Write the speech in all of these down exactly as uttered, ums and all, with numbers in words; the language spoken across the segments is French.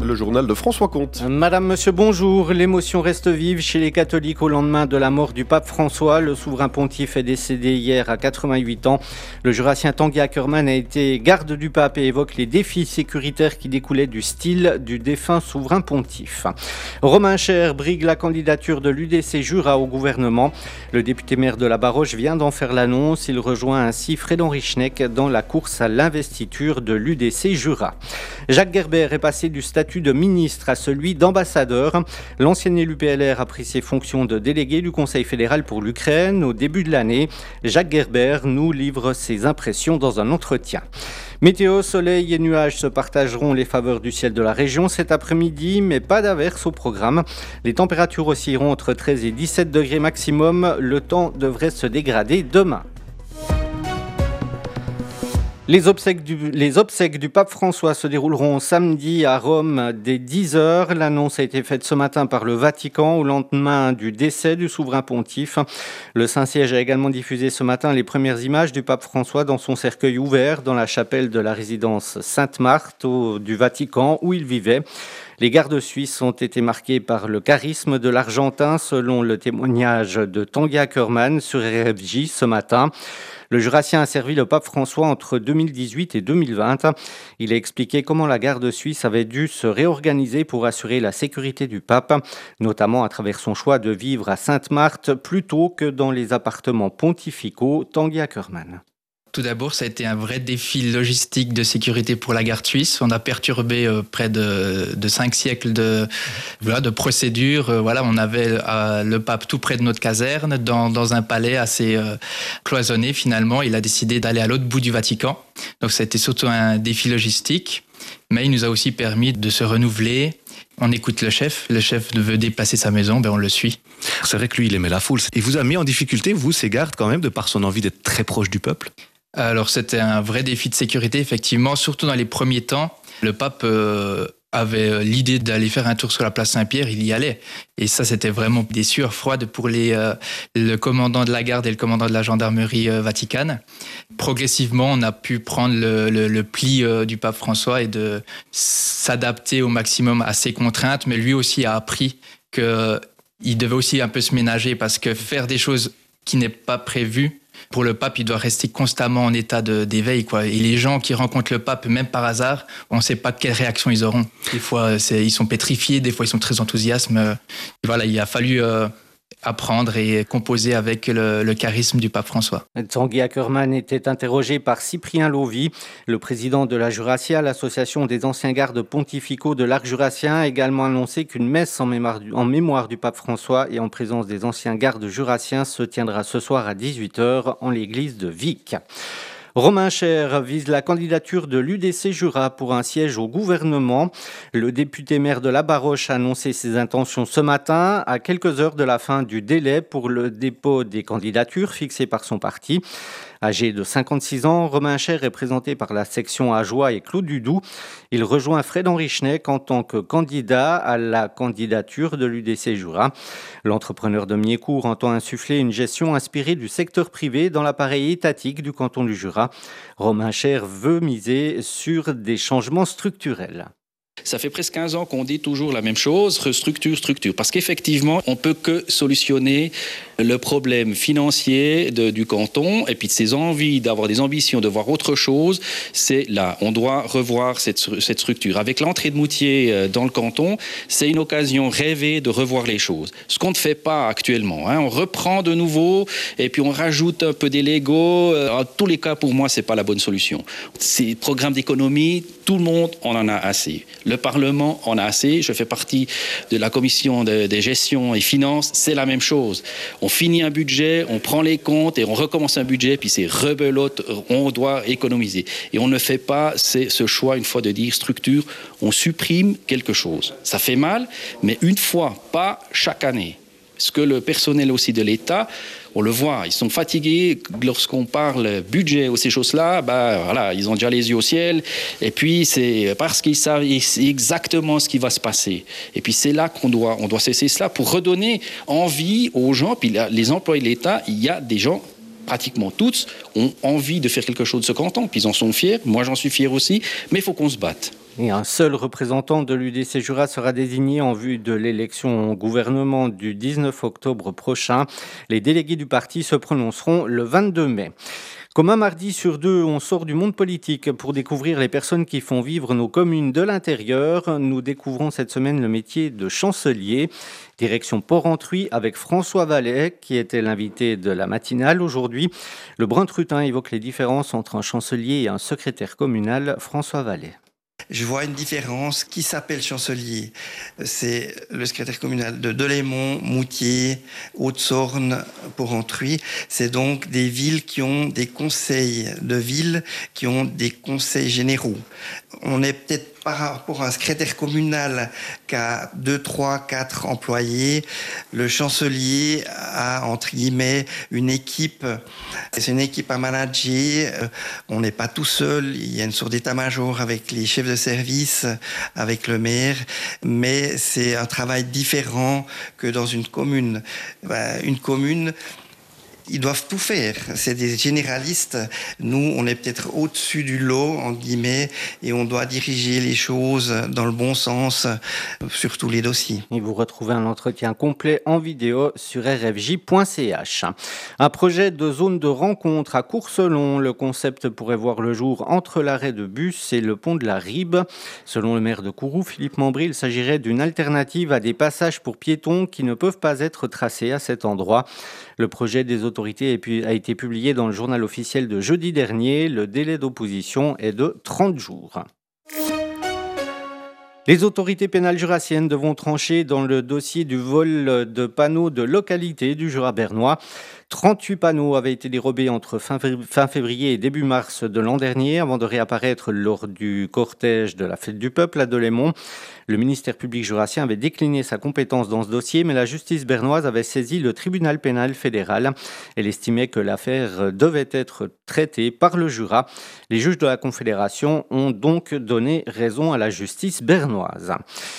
le journal de François Comte. Madame, monsieur, bonjour. L'émotion reste vive chez les catholiques au lendemain de la mort du pape François. Le souverain pontife est décédé hier à quatre-vingt-huit ans. Le jurassien Tanguy Ackerman a été garde du pape et évoque les défis sécuritaires qui découlaient du style du défunt souverain pontife. Romain Cher brigue la candidature de l'U D C Jura au gouvernement. Le député maire de la Baroche vient d'en faire l'annonce. Il rejoint ainsi Frédéric Schneck dans la course à l'investiture de l'U D C Jura. Jacques Gerber est passé du statut de ministre à celui d'ambassadeur. L'ancien élu P L R a pris ses fonctions de délégué du Conseil fédéral pour l'Ukraine au début de l'année. Jacques Gerber nous livre ses impressions dans un entretien. Météo, soleil et nuages se partageront les faveurs du ciel de la région cet après-midi, mais pas d'averse au programme. Les températures oscilleront entre treize et dix-sept degrés maximum. Le temps devrait se dégrader demain. Les obsèques, du, les obsèques du pape François se dérouleront samedi à Rome dès dix heures. L'annonce a été faite ce matin par le Vatican au lendemain du décès du souverain pontife. Le Saint-Siège a également diffusé ce matin les premières images du pape François dans son cercueil ouvert dans la chapelle de la résidence Sainte-Marthe au, du Vatican où il vivait. Les gardes suisses ont été marqués par le charisme de l'Argentin selon le témoignage de Tanguy Ackerman sur R F J ce matin. Le Jurassien a servi le pape François entre deux mille dix-huit et deux mille vingt. Il a expliqué comment la garde suisse avait dû se réorganiser pour assurer la sécurité du pape, notamment à travers son choix de vivre à Sainte-Marthe plutôt que dans les appartements pontificaux. Tanguy Ackerman. Tout d'abord, ça a été un vrai défi logistique de sécurité pour la garde suisse. On a perturbé euh, près de, de cinq siècles de, voilà, de procédures. Euh, voilà, on avait euh, le pape tout près de notre caserne, dans, dans un palais assez euh, cloisonné finalement. Il a décidé d'aller à l'autre bout du Vatican. Donc ça a été surtout un défi logistique. Mais il nous a aussi permis de se renouveler. On écoute le chef. Le chef veut déplacer sa maison, ben on le suit. C'est vrai que lui, il aimait la foule. Il vous a mis en difficulté, vous, ces gardes, quand même, de par son envie d'être très proche du peuple ? Alors c'était un vrai défi de sécurité, effectivement, surtout dans les premiers temps. Le pape euh, avait l'idée d'aller faire un tour sur la place Saint-Pierre, il y allait. Et ça, c'était vraiment des sueurs froides pour les, euh, le commandant de la garde et le commandant de la gendarmerie euh, vaticane. Progressivement, on a pu prendre le, le, le pli euh, du pape François et de s'adapter au maximum à ses contraintes, mais lui aussi a appris qu'il devait aussi un peu se ménager parce que faire des choses qui n'est pas prévues, pour le pape, il doit rester constamment en état de, d'éveil, quoi. Et les gens qui rencontrent le pape, même par hasard, on ne sait pas quelle réaction ils auront. Des fois, c'est, ils sont pétrifiés, des fois, ils sont très enthousiastes. Et voilà, il a fallu euh, apprendre et composer avec le, le charisme du pape François. Tanguy Ackerman était interrogé par Cyprien Lovy, le président de la Juracia, l'association des anciens gardes pontificaux de l'Arc jurassien, a également annoncé qu'une messe en mémoire, du, en mémoire du pape François et en présence des anciens gardes jurassiens se tiendra ce soir à dix-huit heures en l'église de Vic. Romain Cher vise la candidature de l'U D C Jura pour un siège au gouvernement. Le député maire de la Baroche a annoncé ses intentions ce matin, à quelques heures de la fin du délai pour le dépôt des candidatures fixées par son parti. Âgé de cinquante-six ans, Romain Cher est présenté par la section Ajoie et Claude Dudou. Il rejoint Frédéric Schneck en tant que candidat à la candidature de l'U D C Jura. L'entrepreneur de Miécourt entend insuffler une gestion inspirée du secteur privé dans l'appareil étatique du canton du Jura. Romain Cher veut miser sur des changements structurels. Ça fait presque quinze ans qu'on dit toujours la même chose, restructure, structure. Parce qu'effectivement, on ne peut que solutionner le problème financier de, du canton et puis de ses envies d'avoir des ambitions, de voir autre chose. C'est là, on doit revoir cette, cette structure. Avec l'entrée de Moutier dans le canton, c'est une occasion rêvée de revoir les choses. Ce qu'on ne fait pas actuellement. Hein. On reprend de nouveau et puis on rajoute un peu des Legos. En tous les cas, pour moi, ce n'est pas la bonne solution. Ces programmes d'économie, tout le monde en en a assez. Le Parlement en a assez. Je fais partie de la commission de, de gestion et finances. C'est la même chose. On finit un budget, on prend les comptes et on recommence un budget, puis c'est rebelote, on doit économiser. Et on ne fait pas c'est ce choix, une fois, de dire structure, on supprime quelque chose. Ça fait mal, mais une fois, pas chaque année. Parce que le personnel aussi de l'État, on le voit, ils sont fatigués lorsqu'on parle budget ou ces choses-là, bah, voilà, ils ont déjà les yeux au ciel, et puis c'est parce qu'ils savent exactement ce qui va se passer. Et puis c'est là qu'on doit, on doit cesser cela pour redonner envie aux gens. Puis là, les employés de l'État, il y a des gens pratiquement toutes, ont envie de faire quelque chose de ce canton, puis ils en sont fiers, moi j'en suis fier aussi, mais il faut qu'on se batte. Et un seul représentant de l'U D C Jura sera désigné en vue de l'élection au gouvernement du dix-neuf octobre prochain. Les délégués du parti se prononceront le vingt-deux mai. Comme un mardi sur deux, on sort du monde politique pour découvrir les personnes qui font vivre nos communes de l'intérieur. Nous découvrons cette semaine le métier de chancelier. Direction Port-Entruy avec François Vallet, qui était l'invité de la matinale aujourd'hui. Le Brun-Trutin évoque les différences entre un chancelier et un secrétaire communal. François Vallet. Je vois une différence qui s'appelle chancelier. C'est le secrétaire communal de Delémont, Moutier, Haute-Saône, Port-Entruy. C'est donc des villes qui ont des conseils de ville, qui ont des conseils généraux. On est peut-être par rapport à un secrétaire communal qui a deux, trois, quatre employés. Le chancelier a, entre guillemets, une équipe. C'est une équipe à manager. On n'est pas tout seul. Il y a une sorte d'état-major avec les chefs de service, avec le maire. Mais c'est un travail différent que dans une commune. Une commune, ils doivent tout faire. C'est des généralistes. Nous, on est peut-être au-dessus du lot, en guillemets, et on doit diriger les choses dans le bon sens sur tous les dossiers. Et vous retrouvez un entretien complet en vidéo sur r f j point c h. Un projet de zone de rencontre à Courcelon. Le concept pourrait voir le jour entre l'arrêt de bus et le pont de la Ribe. Selon le maire de Kourou, Philippe Mambré, il s'agirait d'une alternative à des passages pour piétons qui ne peuvent pas être tracés à cet endroit. Le projet des autorités a été publié dans le journal officiel de jeudi dernier. Le délai d'opposition est de trente jours. Les autorités pénales jurassiennes devront trancher dans le dossier du vol de panneaux de localité du Jura bernois. trente-huit panneaux avaient été dérobés entre fin février et début mars de l'an dernier avant de réapparaître lors du cortège de la fête du peuple à Delémont. Le ministère public jurassien avait décliné sa compétence dans ce dossier, mais la justice bernoise avait saisi le tribunal pénal fédéral. Elle estimait que l'affaire devait être traitée par le Jura. Les juges de la Confédération ont donc donné raison à la justice bernoise.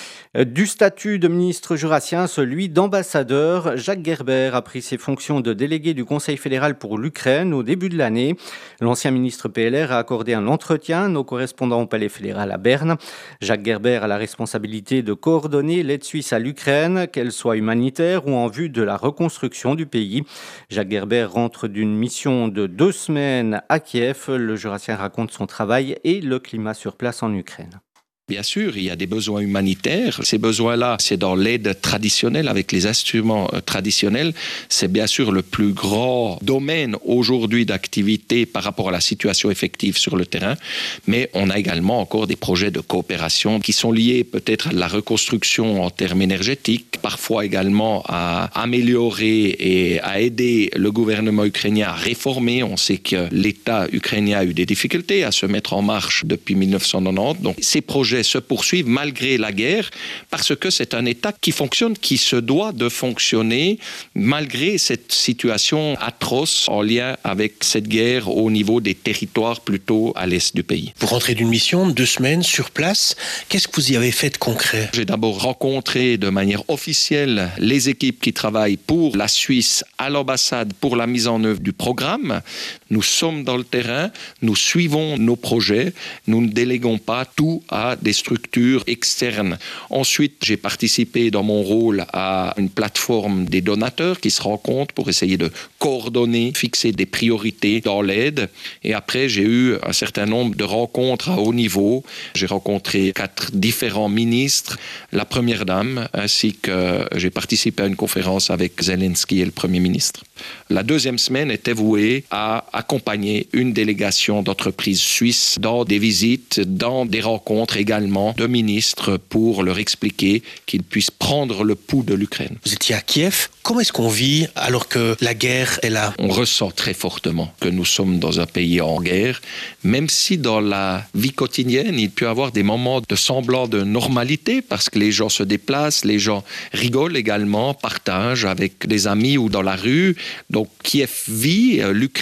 Du statut de ministre jurassien, celui d'ambassadeur, Jacques Gerber a pris ses fonctions de délégué du Conseil fédéral pour l'Ukraine au début de l'année. L'ancien ministre P L R a accordé un entretien à nos correspondants au Palais fédéral à Berne. Jacques Gerber a la responsabilité de coordonner l'aide suisse à l'Ukraine, qu'elle soit humanitaire ou en vue de la reconstruction du pays. Jacques Gerber rentre d'une mission de deux semaines à Kiev. Le jurassien raconte son travail et le climat sur place en Ukraine. Bien sûr, il y a des besoins humanitaires. Ces besoins-là, c'est dans l'aide traditionnelle, avec les instruments traditionnels. C'est bien sûr le plus grand domaine aujourd'hui d'activité par rapport à la situation effective sur le terrain. Mais on a également encore des projets de coopération qui sont liés peut-être à la reconstruction en termes énergétiques, parfois également à améliorer et à aider le gouvernement ukrainien à réformer. On sait que l'État ukrainien a eu des difficultés à se mettre en marche depuis mille neuf cent quatre-vingt-dix. Donc ces projets se poursuivent malgré la guerre, parce que c'est un État qui fonctionne, qui se doit de fonctionner malgré cette situation atroce en lien avec cette guerre au niveau des territoires plutôt à l'est du pays. Vous rentrez d'une mission de deux semaines sur place. Qu'est-ce que vous y avez fait de concret ? J'ai d'abord rencontré de manière officielle les équipes qui travaillent pour la Suisse à l'ambassade pour la mise en œuvre du programme. Nous sommes dans le terrain, nous suivons nos projets, nous ne déléguons pas tout à des structures externes. Ensuite, j'ai participé dans mon rôle à une plateforme des donateurs qui se rencontrent pour essayer de coordonner, fixer des priorités dans l'aide. Et après, j'ai eu un certain nombre de rencontres à haut niveau. J'ai rencontré quatre différents ministres, la première dame, ainsi que j'ai participé à une conférence avec Zelensky et le Premier ministre. La deuxième semaine était vouée à accompagner une délégation d'entreprises suisses dans des visites, dans des rencontres également de ministres pour leur expliquer qu'ils puissent prendre le pouls de l'Ukraine. Vous étiez à Kiev. Comment est-ce qu'on vit alors que la guerre est là ? On ressent très fortement que nous sommes dans un pays en guerre, même si dans la vie quotidienne, il peut y avoir des moments de semblant de normalité parce que les gens se déplacent, les gens rigolent également, partagent avec des amis ou dans la rue. Donc Kiev vit, l'Ukraine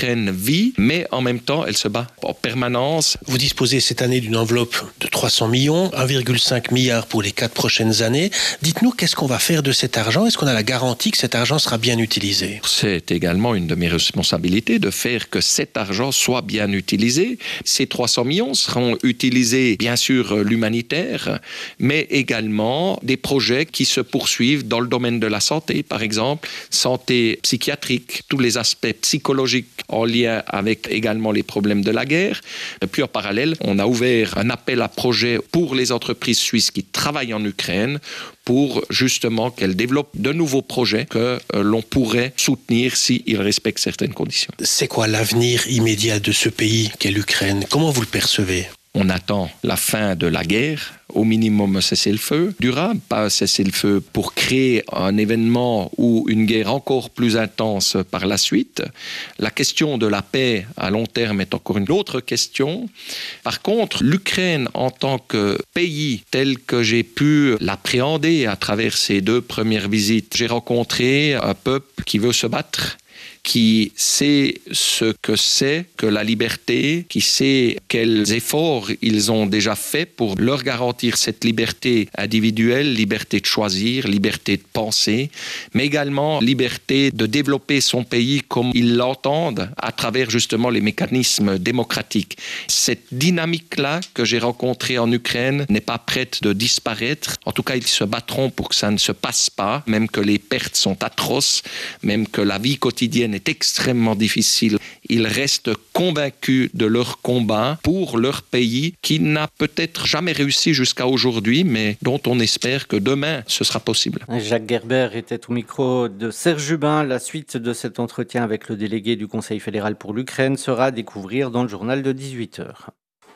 vit, mais en même temps, elle se bat en permanence. Vous disposez cette année d'une enveloppe de trois cents millions, un virgule cinq milliard pour les quatre prochaines années. Dites-nous, qu'est-ce qu'on va faire de cet argent? Est-ce qu'on a la garantie que cet argent sera bien utilisé? C'est également une de mes responsabilités de faire que cet argent soit bien utilisé. Ces trois cents millions seront utilisés, bien sûr, l'humanitaire, mais également des projets qui se poursuivent dans le domaine de la santé, par exemple, santé psychiatrique, tous les aspects psychologiques en lien avec également les problèmes de la guerre. Et puis en parallèle, on a ouvert un appel à projet pour les entreprises suisses qui travaillent en Ukraine pour justement qu'elles développent de nouveaux projets que euh, l'on pourrait soutenir s'ils respectent certaines conditions. C'est quoi l'avenir immédiat de ce pays qu'est l'Ukraine? Comment vous le percevez? On attend la fin de la guerre, au minimum un cessez-le-feu durable, pas un cessez-le-feu pour créer un événement ou une guerre encore plus intense par la suite. La question de la paix à long terme est encore une autre question. Par contre, l'Ukraine en tant que pays tel que j'ai pu l'appréhender à travers ces deux premières visites, j'ai rencontré un peuple qui veut se battre, qui sait ce que c'est que la liberté, qui sait quels efforts ils ont déjà faits pour leur garantir cette liberté individuelle, liberté de choisir, liberté de penser, mais également liberté de développer son pays comme ils l'entendent à travers justement les mécanismes démocratiques. Cette dynamique-là que j'ai rencontrée en Ukraine n'est pas prête de disparaître. En tout cas, ils se battront pour que ça ne se passe pas, même que les pertes sont atroces, même que la vie quotidienne est extrêmement difficile. Ils restent convaincus de leur combat pour leur pays qui n'a peut-être jamais réussi jusqu'à aujourd'hui, mais dont on espère que demain, ce sera possible. Jacques Gerber était au micro de Serge Jubin. La suite de cet entretien avec le délégué du Conseil fédéral pour l'Ukraine sera à découvrir dans le journal de dix-huit heures.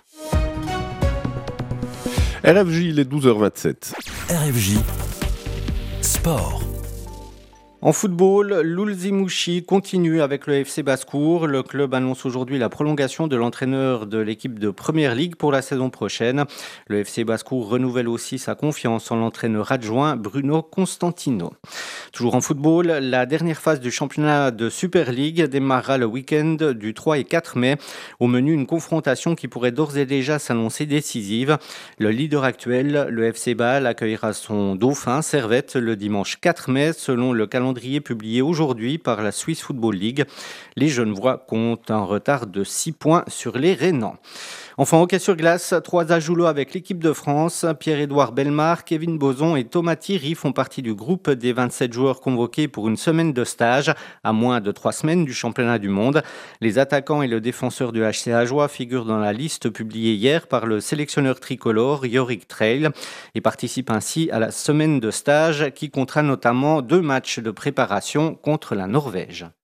R F J, il est douze heures vingt-sept. R F J, sport. En football, l'Ulzimouchi continue avec le F C Basse-Cour. Le club annonce aujourd'hui la prolongation de l'entraîneur de l'équipe de Première Ligue pour la saison prochaine. Le F C Basse-Cour renouvelle aussi sa confiance en l'entraîneur adjoint Bruno Constantino. Toujours en football, la dernière phase du championnat de Super League démarrera le week-end du trois et quatre mai. Au menu, une confrontation qui pourrait d'ores et déjà s'annoncer décisive. Le leader actuel, le F C Bâle, accueillera son dauphin Servette le dimanche quatre mai selon le calendrier publié aujourd'hui par la Swiss Football League. Les Genevois comptent un retard de six points sur les Rhénans. Enfin, hockey sur glace, trois ajoulots avec l'équipe de France. Pierre-Édouard Bellemare, Kevin Bozon et Thomas Thierry font partie du groupe des vingt-sept joueurs convoqués pour une semaine de stage, à moins de trois semaines du championnat du monde. Les attaquants et le défenseur du H C Ajoie figurent dans la liste publiée hier par le sélectionneur tricolore Yorick Trail et participent ainsi à la semaine de stage qui comptera notamment deux matchs de préparation contre la Norvège.